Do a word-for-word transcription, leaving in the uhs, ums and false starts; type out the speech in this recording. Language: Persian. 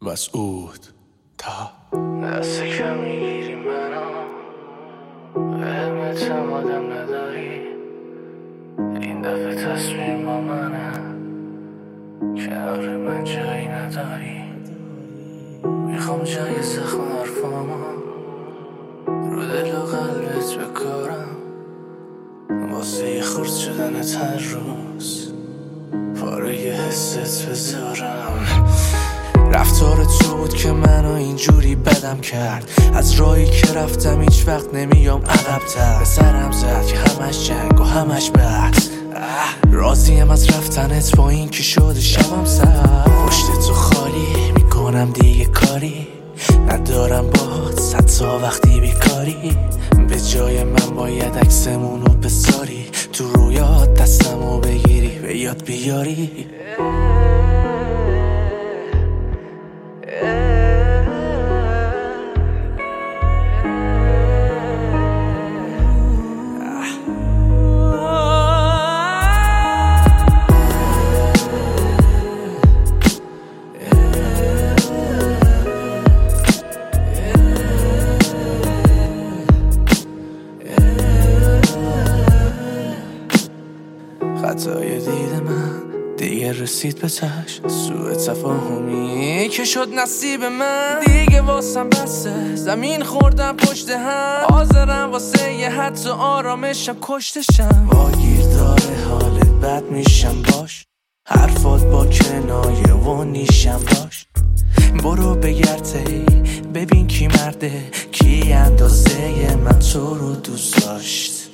مسعود تا دست کم میگیری منو علمتم آدم نداری این دفعه تصمیم با منه کنار من جایی نداری میخوام جای زخم حرفامو رو دل و قلبت بکارم واسه یه خورد شدنت هر روز پاره یه حست بذارم. رفتارت تو بود که منو اینجوری بدم کرد، از راهی که رفتم هیچ وقت نمیام عقب‌تر. به سرم زد که همش جنگ و همش بحث، راضیم از رفتنت با این که شده شبم سر. پشت تو خالی میکنم دیگه کاری ندارم باهات صد تا وقتی بیکاری. به جای من باید عکسمونو بذاری تو رویات دستمو بگیری به یاد بیاری. خطای دید من دیگه رسید به چشم، سوء تفاهمی که شد نصیب من دیگه واسم بسه. زمین خوردم پشت هم، حاضرم واسه یه حتی آرامشم کشتشم. واگیر داره حالت بد میشم باش، حرفات با کنایه و نیشم باش. برو بگرده ببین کی مرده، کی اندازه من تو رو دوست داشت.